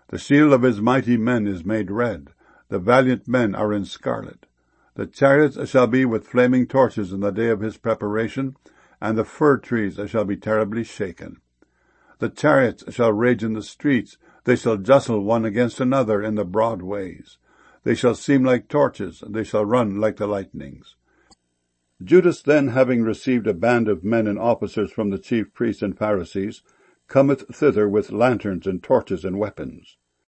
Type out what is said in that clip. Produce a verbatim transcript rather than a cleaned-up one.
The shield of his mighty men is made red. The valiant men are in scarlet. The chariots shall be with flaming torches in the day of his preparation, and the fir trees shall be terribly shaken. The chariots shall rage in the streets. They shall jostle one against another in the broad ways. They shall seem like torches, and they shall run like the lightnings. Judas then, having received a band of men and officers from the chief priests and Pharisees, cometh thither with lanterns and torches and weapons.